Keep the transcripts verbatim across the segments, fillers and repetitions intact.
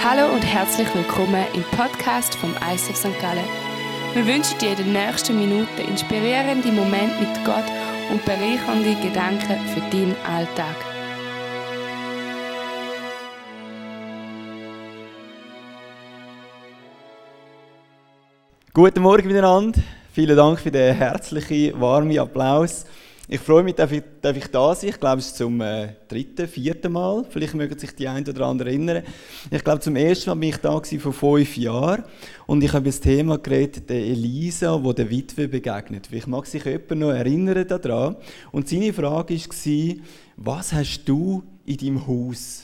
Hallo und herzlich willkommen im Podcast vom I C F Sankt Gallen. Wir wünschen dir in den nächsten Minuten inspirierende Momente mit Gott und bereichernde Gedanken für deinen Alltag. Guten Morgen miteinander. Vielen Dank für den herzlichen, warmen Applaus. Ich freue mich, dass ich, dass ich da sein. Ich glaube, es ist zum äh, dritten, vierten Mal. Vielleicht mögen sich die einen oder anderen erinnern. Ich glaube, zum ersten Mal bin ich da gewesen, vor fünf Jahren. Und ich habe über das Thema geredet, der Elisa, die der Witwe begegnet. Vielleicht mag sich jemand noch erinnern daran. Und seine Frage war, was hast du in deinem Haus?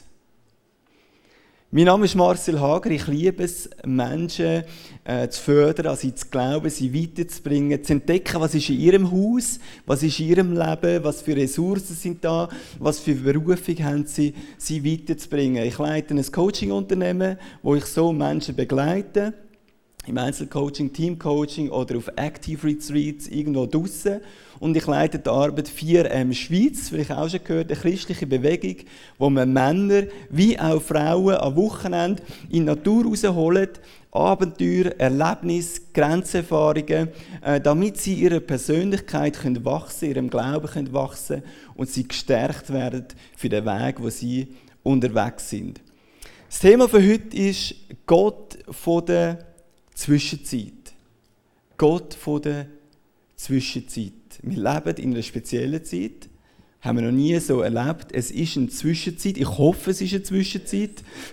Mein Name ist Marcel Hager. Ich liebe es, Menschen äh, zu fördern, an sie zu glauben, sie weiterzubringen, zu entdecken, was ist in ihrem Haus, was ist in ihrem Leben, was für Ressourcen sind da, was für Berufung haben sie, sie weiterzubringen. Ich leite ein Coaching-Unternehmen, wo ich so Menschen begleite, im Einzelcoaching, Teamcoaching oder auf Active Retreats irgendwo draussen. Und ich leite die Arbeit vier M Schweiz, vielleicht auch schon gehört, eine christliche Bewegung, wo man Männer wie auch Frauen am Wochenende in die Natur rausholen, Abenteuer, Erlebnisse, Grenzerfahrungen, äh, damit sie ihre Persönlichkeit können wachsen, ihrem Glauben können wachsen und sie gestärkt werden für den Weg, wo sie unterwegs sind. Das Thema für heute ist Gott von der Zwischenzeit. Gott von der Zwischenzeit. Wir leben in einer speziellen Zeit. Haben wir noch nie so erlebt. Es ist eine Zwischenzeit. Ich hoffe, es ist eine Zwischenzeit.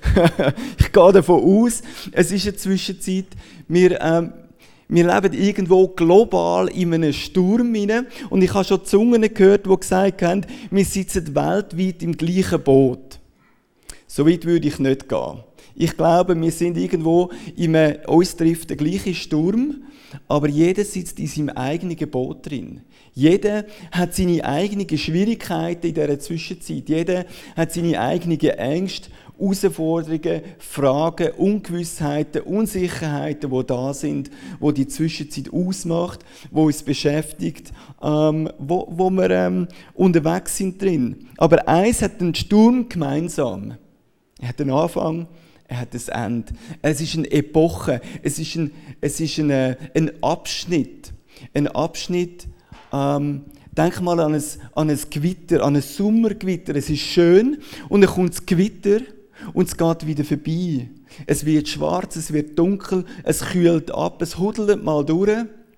Ich gehe davon aus, es ist eine Zwischenzeit. Wir, ähm, wir leben irgendwo global in einem Sturm hinein. Und ich habe schon Zungen gehört, die gesagt haben, wir sitzen weltweit im gleichen Boot. So weit würde ich nicht gehen. Ich glaube, wir sind irgendwo in einem, uns trifft der gleiche Sturm, aber jeder sitzt in seinem eigenen Boot drin. Jeder hat seine eigenen Schwierigkeiten in dieser Zwischenzeit. Jeder hat seine eigenen Ängste, Herausforderungen, Fragen, Ungewissheiten, Unsicherheiten, die da sind, die die Zwischenzeit ausmacht, die uns beschäftigt, ähm, wo, wo wir ähm, unterwegs sind drin. Aber eins hat den Sturm gemeinsam. Er hat den Anfang, er hat das Ende. Es ist eine Epoche, es ist ein, es ist eine, ein Abschnitt. Ein Abschnitt, ähm, denk mal an ein, an ein Gewitter, an ein Sommergewitter. Es ist schön und dann kommt das Gewitter und es geht wieder vorbei. Es wird schwarz, es wird dunkel, es kühlt ab, es hudelt mal durch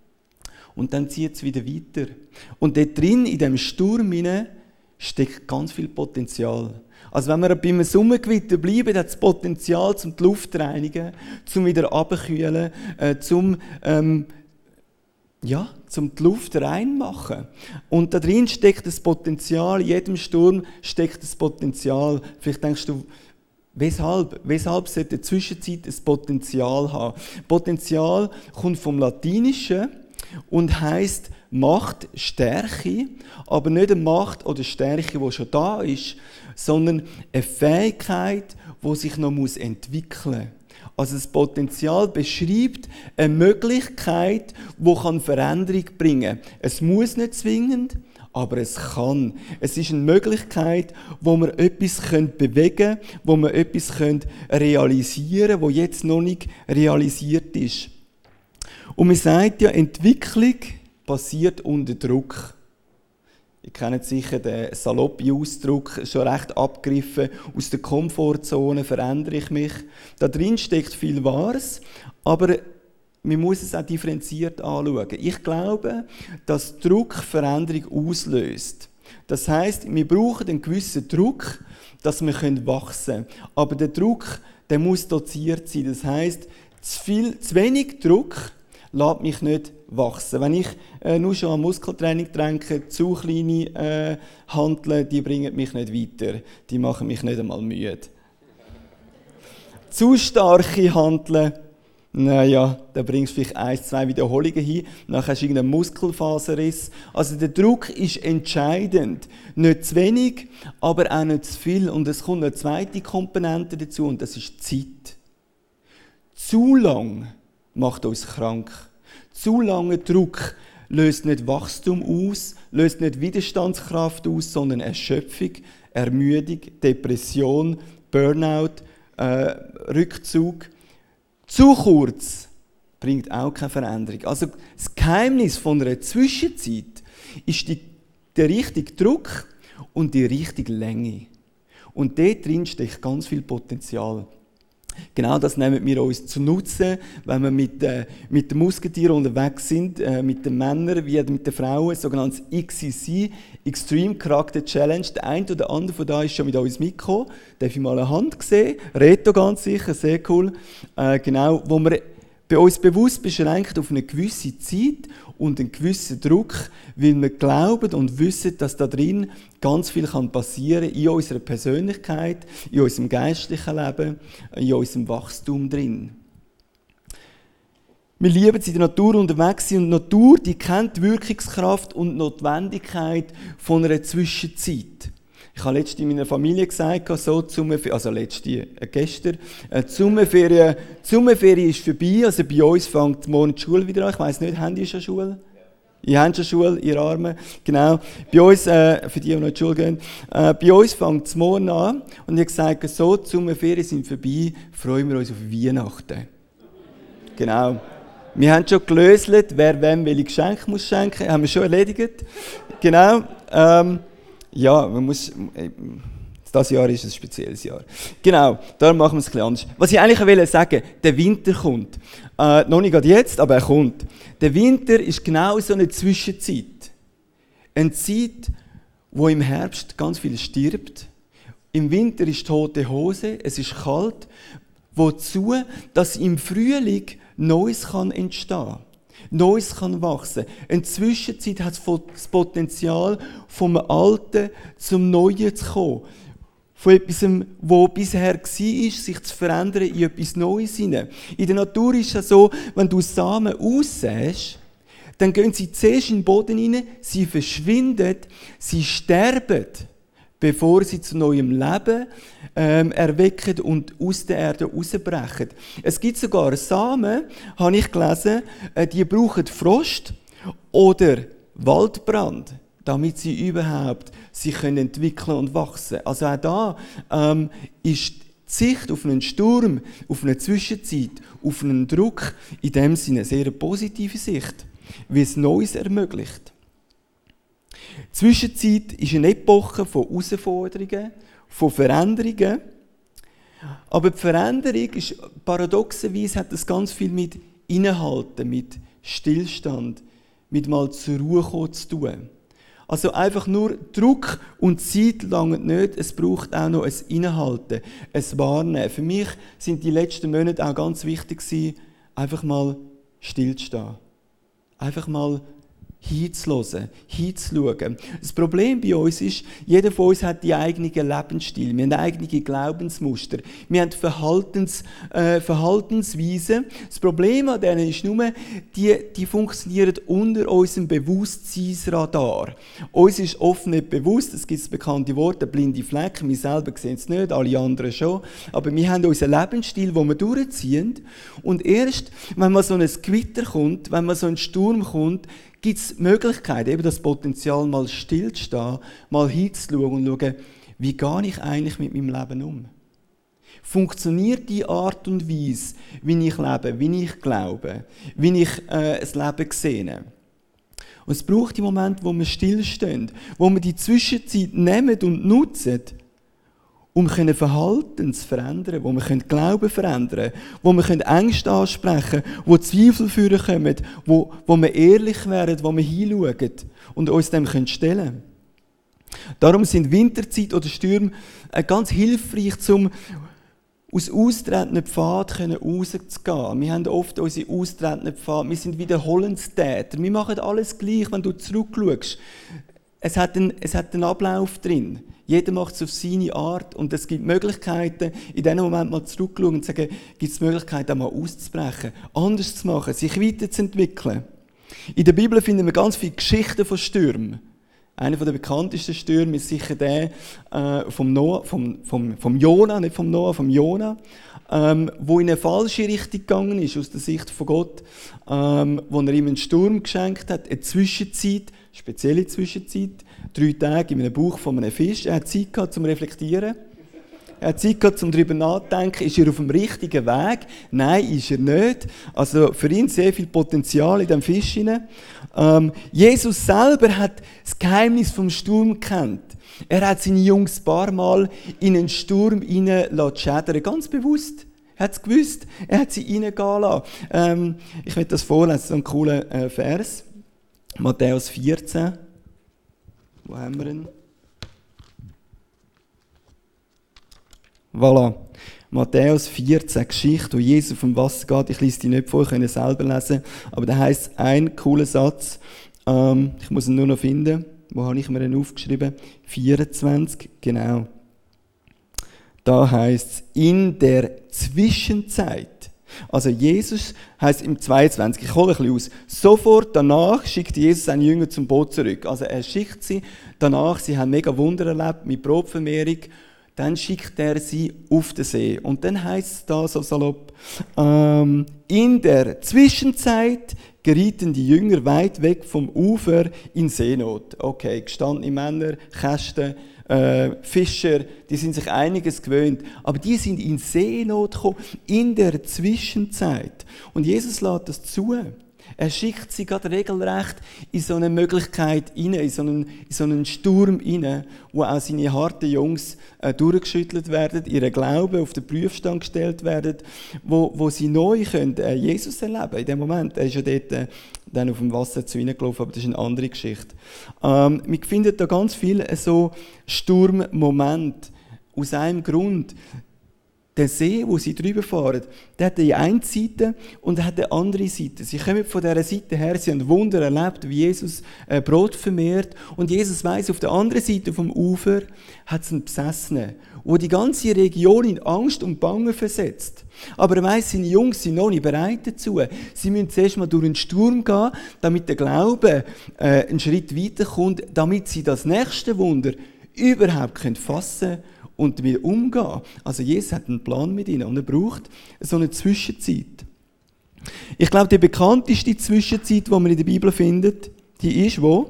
und dann zieht es wieder weiter. Und dort drin, in diesem Sturm hinein, steckt ganz viel Potenzial. Also wenn wir bei einem Sommergewitter bleiben, hat es Potenzial, um die Luft zu reinigen, um wieder abzukühlen, äh, um, ähm, ja, um die Luft reinmachen. Und da drin steckt das Potenzial, in jedem Sturm steckt das Potenzial. Vielleicht denkst du, weshalb? Weshalb sollte in der Zwischenzeit ein Potenzial haben? Potenzial kommt vom Latinischen und heisst Macht, Stärke, aber nicht eine Macht oder Stärke, die schon da ist, sondern eine Fähigkeit, die sich noch entwickeln muss. Also das Potenzial beschreibt eine Möglichkeit, die Veränderung bringen kann. Es muss nicht zwingend, aber es kann. Es ist eine Möglichkeit, wo wir etwas bewegen können, wo wir etwas realisieren können, das jetzt noch nicht realisiert ist. Und man sagt ja, Entwicklung passiert unter Druck. Ihr kennt sicher den saloppen Ausdruck, schon recht abgegriffen. Aus der Komfortzone verändere ich mich. Da drin steckt viel Wahres, aber man muss es auch differenziert anschauen. Ich glaube, dass Druck Veränderung auslöst. Das heisst, wir brauchen einen gewissen Druck, dass wir wachsen können. Aber der Druck, der muss doziert sein. Das heisst, zu viel, zu wenig Druck lässt mich nicht wachsen. Wenn ich äh, nur schon am Muskeltraining denke, zu kleine äh, Hanteln, die bringen mich nicht weiter. Die machen mich nicht einmal müde. Zu starke Hanteln, naja, da bringst du vielleicht ein, zwei Wiederholungen hin, dann hast du irgendeinen Muskelfaserriss. Also der Druck ist entscheidend. Nicht zu wenig, aber auch nicht zu viel. Und es kommt eine zweite Komponente dazu, und das ist Zeit. Zu lang macht uns krank. Zu langer Druck löst nicht Wachstum aus, löst nicht Widerstandskraft aus, sondern Erschöpfung, Ermüdung, Depression, Burnout, äh, Rückzug. Zu kurz bringt auch keine Veränderung. Also das Geheimnis von einer Zwischenzeit ist die, der richtige Druck und die richtige Länge. Und dort drin steckt ganz viel Potenzial. Genau das nehmen wir uns zu Nutzen, wenn wir mit, äh, mit den Musketieren unterwegs sind, äh, mit den Männern wie mit den Frauen, sogenanntes X C C, Extreme Character Challenge. Der eine oder andere von da ist schon mit uns mitgekommen. Darf ich mal eine Hand sehen? Reto ganz sicher, sehr cool. Äh, genau, wo wir bei uns bewusst beschränkt auf eine gewisse Zeit und einen gewissen Druck, weil wir glauben und wissen, dass da drin ganz viel passieren kann in unserer Persönlichkeit, in unserem geistlichen Leben, in unserem Wachstum drin. Wir lieben es in der Natur unterwegs sein und die Natur, die kennt die Wirkungskraft und die Notwendigkeit von einer Zwischenzeit. Ich habe letztens in meiner Familie gesagt, so, also letzte, äh, gestern, äh, die Sommerferien, die Sommerferien ist vorbei, also bei uns fängt morgen die Schule wieder an. Ich weiss nicht, haben die schon Schule? Ihr habt schon Schule, ihr Armen. Genau. Bei uns, äh, für die, die noch in die Schule gehen, äh, bei uns fängt es morgen an und ich habe gesagt, so, die Sommerferien sind vorbei, freuen wir uns auf Weihnachten. Genau. Wir haben schon gelöselt, wer wem welche Geschenke muss schenken, haben wir schon erledigt. Genau. Ähm, Ja, man muss, das Jahr ist ein spezielles Jahr. Genau, darum machen wir es ein bisschen anders. Was ich eigentlich will sagen, der Winter kommt. Äh, noch nicht gerade jetzt, aber er kommt. Der Winter ist genau so eine Zwischenzeit. Eine Zeit, wo im Herbst ganz viel stirbt. Im Winter ist tote Hose, es ist kalt. Wozu, dass im Frühling Neues kann entstehen kann. Neues kann wachsen. In der Zwischenzeit hat es das Potenzial, vom Alten zum Neuen zu kommen. Von etwas, was bisher war, sich zu verändern in etwas Neues hinein. In der Natur ist es so, wenn du Samen aussäst, dann gehen sie zuerst in den Boden hinein, sie verschwinden, sie sterben, bevor sie zu neuem Leben ähm, erwecken und aus der Erde rausbrechen. Es gibt sogar Samen, habe ich gelesen, äh, die brauchen Frost oder Waldbrand, damit sie überhaupt sich können entwickeln und wachsen. Also auch da ähm, ist die Sicht auf einen Sturm, auf eine Zwischenzeit, auf einen Druck in dem Sinne eine sehr positive Sicht, wie es Neues ermöglicht. Die Zwischenzeit ist eine Epoche von Herausforderungen, von Veränderungen. Aber die Veränderung ist paradoxerweise hat das ganz viel mit Innehalten, mit Stillstand, mit mal zur Ruhe kommen zu tun. Also einfach nur Druck und Zeit langen nicht, es braucht auch noch ein Innehalten, ein Wahrnehmen. Für mich sind die letzten Monate auch ganz wichtig gewesen, einfach mal stillzustehen. Einfach mal hinzuhören, hinzuschauen. Das Problem bei uns ist, jeder von uns hat die eigenen Lebensstil, wir haben eigene Glaubensmuster, wir haben Verhaltens, äh, Verhaltensweisen. Das Problem an denen ist nur, die, die funktionieren unter unserem Bewusstseinsradar. Uns ist oft nicht bewusst, es gibt das bekannte Wort, der blinde Fleck, wir selber sehen es nicht, alle anderen schon, aber wir haben unseren Lebensstil, den wir durchziehen und erst, wenn mal so ein Gewitter kommt, wenn mal so ein Sturm kommt, gibt es Möglichkeiten, eben das Potenzial mal stillzustehen, mal hinzuschauen und schauen, wie gehe ich eigentlich mit meinem Leben um? Funktioniert die Art und Weise, wie ich lebe, wie ich glaube, wie ich äh, das Leben sehe? Und es braucht die Momente, wo wir stillstehen, wo wir die Zwischenzeit nehmen und nutzen, um Verhalten zu verändern, wo wir Glauben verändern können, wo wir Ängste ansprechen können, wo Zweifel führen kommen, wo, wo wir ehrlich werden, wo wir hinschauen und uns dem stellen können. Darum sind Winterzeit oder Stürme ganz hilfreich, um aus austretenden Pfaden rauszugehen. Wir haben oft unsere austretenden Pfade, wir sind Wiederholungstäter. Wir machen alles gleich, wenn du zurückschaust. Es hat einen, es hat einen Ablauf drin. Jeder macht es auf seine Art und es gibt Möglichkeiten, in diesem Moment mal zurückzuschauen und zu sagen, gibt es Möglichkeiten, mal auszubrechen, anders zu machen, sich weiterzuentwickeln. In der Bibel finden wir ganz viele Geschichten von Stürmen. Einer der bekanntesten Stürme ist sicher der äh, vom, Noah, vom, vom, vom Jona, nicht vom Noah, vom Jona, ähm, wo in eine falsche Richtung gegangen ist, aus der Sicht von Gott, ähm, wo er ihm einen Sturm geschenkt hat, eine Zwischenzeit, spezielle Zwischenzeit, drei Tage in einem Bauch von einem Fisch. Er hat Zeit gehabt zum Reflektieren. Er hat Zeit gehabt, um darüber nachzudenken, ist er auf dem richtigen Weg? Nein, ist er nicht. Also für ihn sehr viel Potenzial in diesem Fisch hinein. Ähm, Jesus selber hat das Geheimnis vom Sturm gekannt. Er hat seine Jungs ein paar Mal in einen Sturm hineinschädern, ganz bewusst. Er hat es gewusst, er hat sie reingehen lassen. Ähm, ich möchte das vorlesen, so ein cooler äh, Vers. Matthäus vierzehn. Wo haben wir ihn? Voilà. Matthäus vierzehn, Geschichte, wo Jesus auf dem Wasser geht. Ich lese die nicht vor, ich kann es selber lesen. Aber da heisst ein cooler Satz. Ähm, ich muss ihn nur noch finden. Wo habe ich mir den aufgeschrieben? vierundzwanzig, genau. Da heisst es, in der Zwischenzeit. Also Jesus heisst im zweiundzwanzig, ich hole ein bisschen aus. Sofort danach schickt Jesus seine Jünger zum Boot zurück. Also er schickt sie danach, sie haben mega Wunder erlebt mit Brotvermehrung. Dann schickt er sie auf den See. Und dann heisst es da so salopp, ähm, in der Zwischenzeit gerieten die Jünger weit weg vom Ufer in Seenot. Okay, gestandene Männer, Kästen, äh, Fischer, die sind sich einiges gewöhnt. Aber die sind in Seenot gekommen, in der Zwischenzeit. Und Jesus lässt das zu. Er schickt sie gerade regelrecht in so eine Möglichkeit rein, in so einen, in so einen Sturm rein, wo auch seine harten Jungs äh, durchgeschüttelt werden, ihren Glauben auf den Prüfstand gestellt werden, wo, wo sie neu können, äh, Jesus erleben in dem Moment. Er ist ja dort äh, dann auf dem Wasser zu ihnen gelaufen, aber das ist eine andere Geschichte. Ähm, wir finden da ganz viele äh, so Sturmmomente aus einem Grund. Der See, wo sie drüber fahren, der hat die eine Seite und der hat die andere Seite. Sie kommen von dieser Seite her, sie haben Wunder erlebt, wie Jesus äh, Brot vermehrt. Und Jesus weiss, auf der anderen Seite vom Ufer hat es einen Besessenen, der die ganze Region in Angst und Bangen versetzt. Aber er weiss, seine Jungs sind noch nicht bereit dazu. Sie müssen zuerst mal durch einen Sturm gehen, damit der Glaube äh, einen Schritt weiterkommt, damit sie das nächste Wunder überhaupt können fassen können und damit umgehen. Also Jesus hat einen Plan mit ihnen und er braucht so eine Zwischenzeit. Ich glaube, die bekannteste Zwischenzeit, die man in der Bibel findet, die ist wo?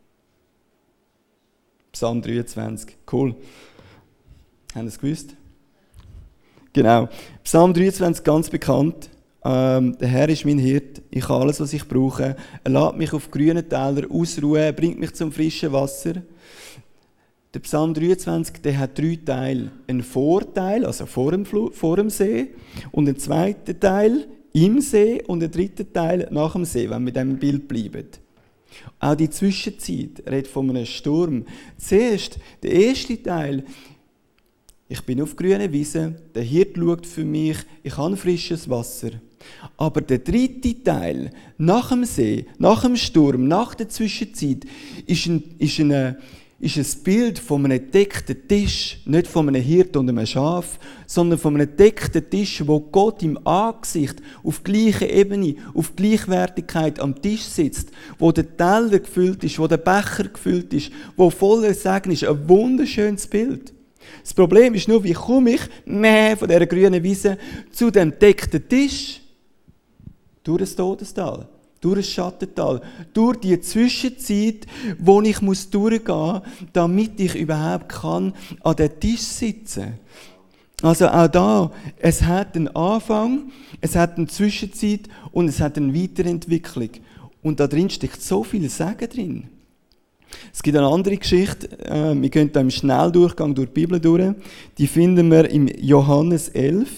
Psalm dreiundzwanzig. Cool. Haben Sie es gewusst? Genau. Psalm dreiundzwanzig, ganz bekannt. Ähm, der Herr ist mein Hirt, ich habe alles, was ich brauche. Er lässt mich auf grünen Tälern ausruhen, er bringt mich zum frischen Wasser. Der Psalm dreiundzwanzig, der hat drei Teile. Ein Vorteil, also vor dem, Fl- vor dem See, und ein zweiter Teil im See und ein dritter Teil nach dem See, wenn wir mit diesem Bild bleiben. Auch die Zwischenzeit redet von einem Sturm. Zuerst, der erste Teil, ich bin auf grüner Wiese, der Hirt schaut für mich, ich habe frisches Wasser. Aber der dritte Teil, nach dem See, nach dem Sturm, nach der Zwischenzeit, ist ein, ist eine ist ein Bild von einem deckten Tisch, nicht von einem Hirt und einem Schaf, sondern von einem deckten Tisch, wo Gott im Angesicht auf gleicher Ebene, auf Gleichwertigkeit am Tisch sitzt, wo der Teller gefüllt ist, wo der Becher gefüllt ist, wo voller Segen ist. Ein wunderschönes Bild. Das Problem ist nur, wie komme ich nee, von dieser grünen Wiese zu dem deckten Tisch? Durch das Todestal. Durch das Schattental, durch die Zwischenzeit, wo ich muss durchgehen muss, damit ich überhaupt kann an den Tisch sitzen. Also auch da, es hat einen Anfang, es hat eine Zwischenzeit und es hat eine Weiterentwicklung. Und da drin steckt so viel Segen drin. Es gibt eine andere Geschichte, wir gehen da im Schnelldurchgang durch die Bibel durch, die finden wir im Johannes elf.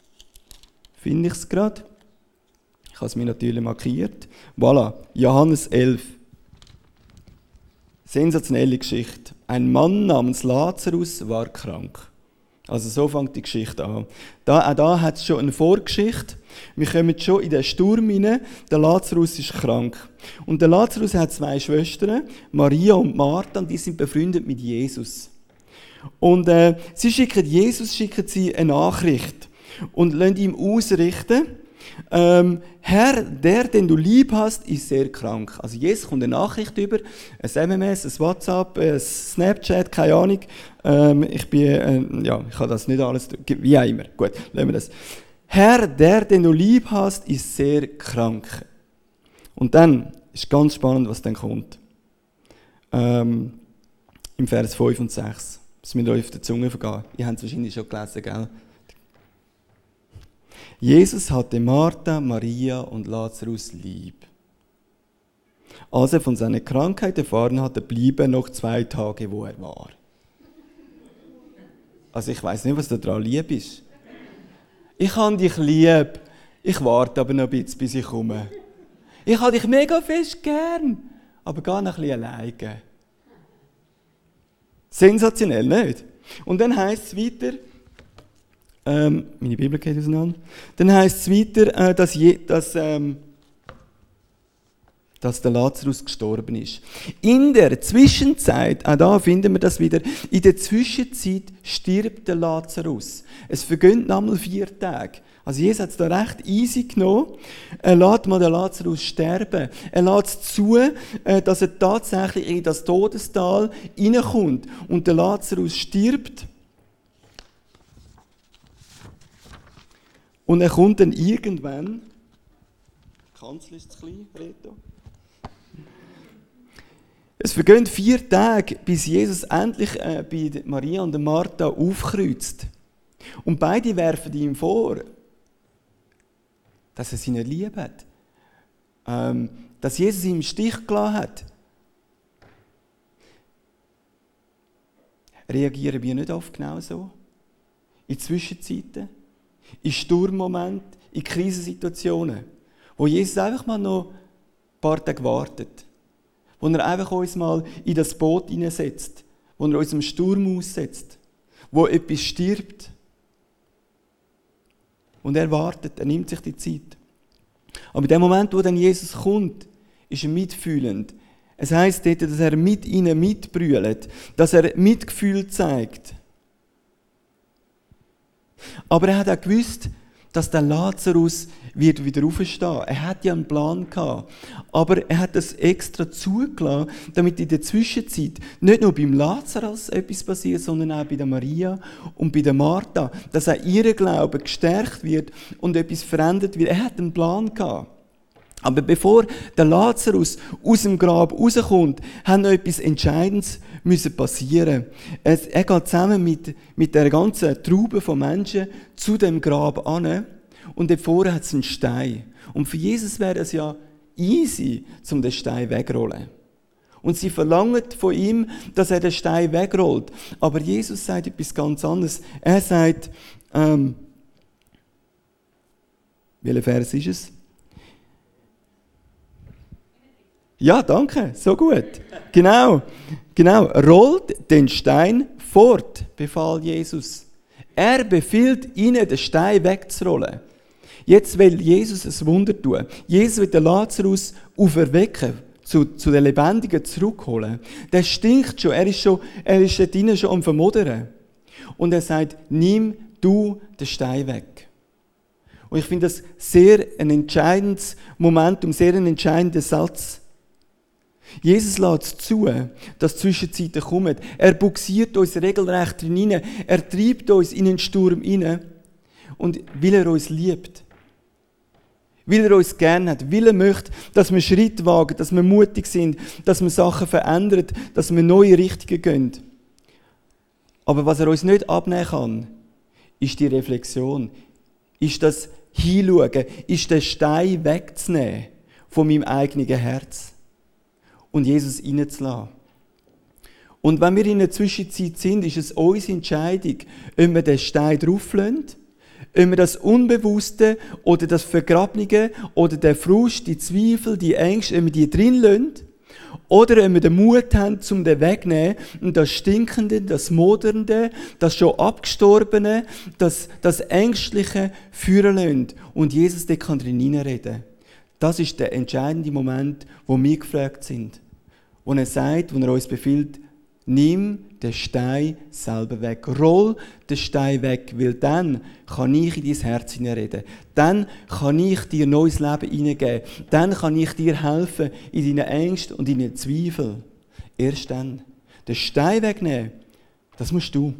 Finde ich es gerade? Ich habe es mir natürlich markiert. Voilà, Johannes elf. Sensationelle Geschichte. Ein Mann namens Lazarus war krank. Also so fängt die Geschichte an. Da, auch da hat es schon eine Vorgeschichte. Wir kommen schon in den Sturm hinein. Der Lazarus ist krank. Und der Lazarus hat zwei Schwestern, Maria und Martha, und die sind befreundet mit Jesus. Und äh, sie schicken Jesus schicken sie eine Nachricht und lassen ihm ausrichten, Ähm, Herr, der, den du lieb hast, ist sehr krank. Also Jesus kommt eine Nachricht über, ein M M S, ein WhatsApp, ein Snapchat, keine Ahnung. Ähm, ich bin, äh, ja, ich habe das nicht alles, wie auch immer. Gut, lassen wir das. Herr, der, den du lieb hast, ist sehr krank. Und dann ist ganz spannend, was dann kommt. Ähm, Im Vers fünf und sechs. Es wird euch auf der Zunge vergehen. Ihr habt es wahrscheinlich schon gelesen, gell? Jesus hatte Martha, Maria und Lazarus lieb. Als er von seiner Krankheit erfahren hatte, blieb er noch zwei Tage, wo er war. Also ich weiss nicht, was da dran lieb ist. Ich habe dich lieb. Ich warte aber noch ein bisschen, bis ich komme. Ich habe dich mega fest gern, aber gar noch ein bisschen alleine. Sensationell, nicht? Und dann heisst es weiter, ähm, meine Bibel geht auseinander, dann heisst es weiter, äh, dass, je, dass, ähm, dass der Lazarus gestorben ist. In der Zwischenzeit, auch da finden wir das wieder, in der Zwischenzeit stirbt der Lazarus. Es vergehen nochmal vier Tage. Also Jesus hat es da recht easy genommen. Er lässt mal den Lazarus sterben. Er lässt es zu, dass er tatsächlich in das Todestal hineinkommt. Und der Lazarus stirbt. Und er kommt dann irgendwann. Die Kanzel ist zu klein, Reto. Es vergehen vier Tage, bis Jesus endlich äh, bei Maria und Martha aufkreuzt. Und beide werfen ihm vor, dass er sie nicht lieb hat. Ähm, dass Jesus ihn im Stich gelassen hat. Reagieren wir nicht oft genau so? In Zwischenzeiten, in Sturmmomenten, in Krisensituationen, wo Jesus einfach mal noch ein paar Tage wartet. Wo er einfach uns mal in das Boot hineinsetzt. Wo er uns im Sturm aussetzt. Wo etwas stirbt. Und er wartet, er nimmt sich die Zeit. Aber in dem Moment, wo dann Jesus kommt, ist er mitfühlend. Es heisst dort, dass er mit ihnen mitbrüllt, dass er Mitgefühl zeigt. Aber er hat auch gewusst, dass der Lazarus wird wieder auferstehen. Er hat ja einen Plan gehabt. Aber er hat das extra zugelassen, damit in der Zwischenzeit nicht nur beim Lazarus etwas passiert, sondern auch bei der Maria und bei der Martha, dass auch ihr Glaube gestärkt wird und etwas verändert wird. Er hat einen Plan gehabt. Aber bevor der Lazarus aus dem Grab rauskommt, hat noch etwas Entscheidendes müssen passieren. Es, er geht zusammen mit, mit der ganzen Traube von Menschen zu dem Grab an und dort vorne hat es einen Stein. Und für Jesus wäre es ja easy, um den Stein wegrollen. Und sie verlangen von ihm, dass er den Stein wegrollt. Aber Jesus sagt etwas ganz anderes. Er sagt, ähm, welcher Vers ist es? Ja, danke, so gut. Genau, genau. Rollt den Stein fort, befahl Jesus. Er befiehlt ihnen, den Stein wegzurollen. Jetzt will Jesus ein Wunder tun. Jesus will den Lazarus auferwecken, zu, zu den Lebendigen zurückholen. Der stinkt schon, er ist, schon, er ist dort drinnen schon am Vermodern. Und er sagt, nimm du den Stein weg. Und ich finde das sehr ein entscheidendes Momentum, sehr ein entscheidender Satz. Jesus lässt zu, dass Zwischenzeiten kommen. Er buxiert uns regelrecht hinein. Er treibt uns in den Sturm hinein. Und weil er uns liebt. Weil er uns gerne hat. Weil er möchte, dass wir Schritt wagen, dass wir mutig sind, dass wir Sachen verändern, dass wir neue Richtungen gehen. Aber was er uns nicht abnehmen kann, ist die Reflexion. Ist das Hinschauen. Ist der Stein wegzunehmen von meinem eigenen Herz. Und Jesus reinzulassen. Und wenn wir in der Zwischenzeit sind, ist es unsere Entscheidung, ob wir den Stein drauflassen, ob wir das Unbewusste oder das Vergrabene oder den Frust, die Zweifel, die Ängste, ob wir die drin lassen, oder ob wir den Mut haben, um den wegzunehmen und das Stinkende, das Modernde, das schon Abgestorbene, das, das Ängstliche führen lassen. Und Jesus dort kann drin hineinreden. Das ist der entscheidende Moment, wo wir gefragt sind. Wo er sagt, wo er uns befiehlt, nimm den Stein selber weg. Roll den Stein weg, weil dann kann ich in dein Herz hineinreden. Dann kann ich dir neues Leben hineingeben. Dann kann ich dir helfen in deinen Ängsten und in deinen Zweifeln. Erst dann. Den Stein wegnehmen, das musst du.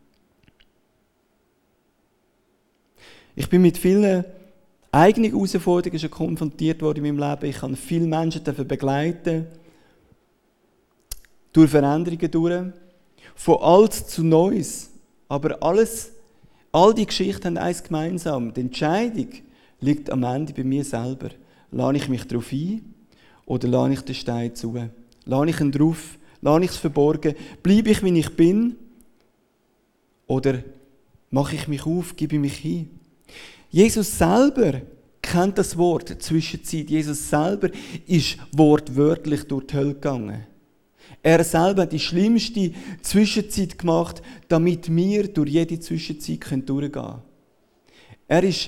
Ich bin mit vielen eigene Herausforderungen schon konfrontiert worden in meinem Leben. Ich habe viele Menschen begleiten durch Veränderungen durch. von alt zu Neues. Aber alles, all die Geschichten haben eins gemeinsam. Die Entscheidung liegt am Ende bei mir selber. Lade ich mich darauf ein oder lade ich den Stein zu? Lade ich ihn drauf? Lade ich es verborgen? Bleibe ich, wie ich bin? Oder mache ich mich auf, gebe ich mich hin? Jesus selber kennt das Wort Zwischenzeit. Jesus selber ist wortwörtlich durch die Hölle gegangen. Er selber hat die schlimmste Zwischenzeit gemacht, damit wir durch jede Zwischenzeit durchgehen können. Er ist,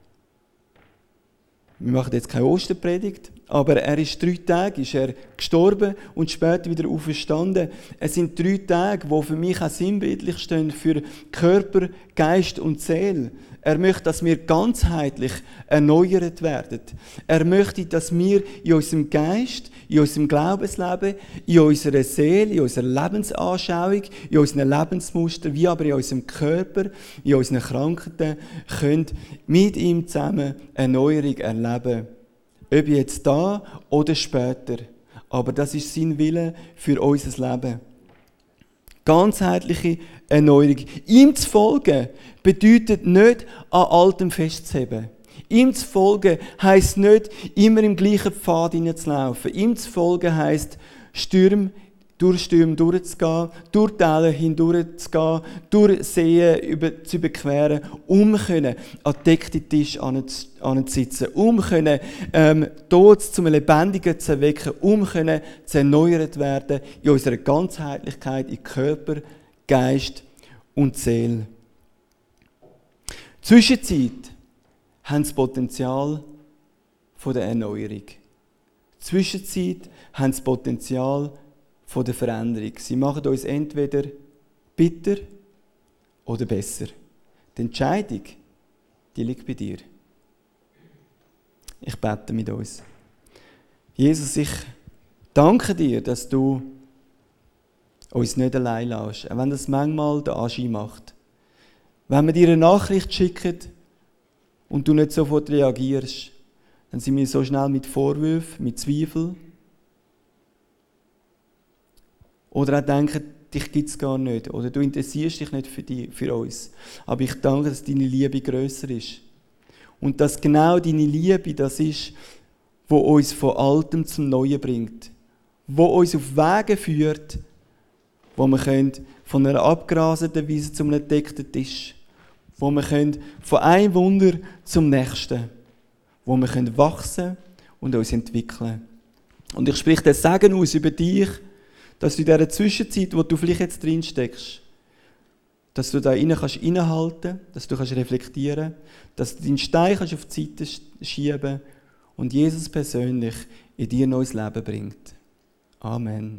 wir machen jetzt keine Osterpredigt, aber er ist drei Tage ist er gestorben und später wieder auferstanden. Es sind drei Tage, die für mich auch sinnbildlich stehen für Körper, Geist und Seele. Er möchte, dass wir ganzheitlich erneuert werden. Er möchte, dass wir in unserem Geist, in unserem Glaubensleben, in unserer Seele, in unserer Lebensanschauung, in unseren Lebensmustern, wie aber in unserem Körper, in unseren Krankheiten, können mit ihm zusammen Erneuerung erleben. Ob jetzt da oder später. Aber das ist sein Wille für unser Leben. Ganzheitliche Erneuerung. Ihm zu folgen bedeutet nicht, an Altem festzuheben. Ihm zu folgen heisst nicht, immer im gleichen Pfad hineinzulaufen. Ihm zu folgen heisst, Stürme, durch Stürme durchzugehen, durch Täler hindurchzugehen, durch Seen über, zu überqueren, um können an den deckten Tisch anzusitzen, um können ähm, Tod zum Lebendigen zu erwecken, um können zu erneuert werden in unserer Ganzheitlichkeit, in Körper, Geist und Seele. Zwischenzeit haben das Potenzial von der Erneuerung. Zwischenzeit haben das Potenzial von der Veränderung. Sie machen uns entweder bitter oder besser. Die Entscheidung, die liegt bei dir. Ich bete mit uns. Jesus, ich danke dir, dass du uns nicht allein lässt, auch wenn das manchmal den Anschein macht. Wenn wir dir eine Nachricht schicken und du nicht sofort reagierst, dann sind wir so schnell mit Vorwürfen, mit Zweifeln. Oder auch denken, dich gibt es gar nicht. Oder du interessierst dich nicht für, die, für uns. Aber ich danke, dass deine Liebe grösser ist. Und dass genau deine Liebe das ist, wo uns von Altem zum Neuen bringt. Wo uns auf Wege führt, wo wir können von einer abgrasenen Wiese zum entdeckten Tisch. Wo wir können von einem Wunder zum nächsten. Wo wir können wachsen und uns entwickeln. Und ich spreche den Segen aus über dich, dass du in dieser Zwischenzeit, wo du vielleicht jetzt drin steckst, dass du da rein kannst innehalten, dass du kannst reflektieren, dass du deinen Stein kannst auf die Seite schieben und Jesus persönlich in dir neues Leben bringt. Amen.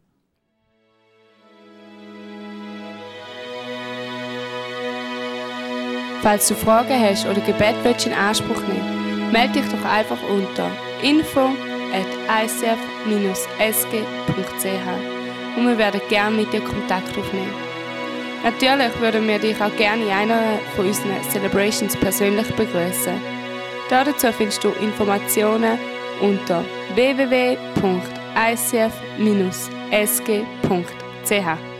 Falls du Fragen hast oder Gebet willst in Anspruch nehmen, melde dich doch einfach unter info at i c f dash s g punkt c h und wir werden gerne mit dir Kontakt aufnehmen. Natürlich würden wir dich auch gerne in einer von unseren Celebrations persönlich begrüßen. Dazu findest du Informationen unter w w w punkt i c f dash s g punkt c h.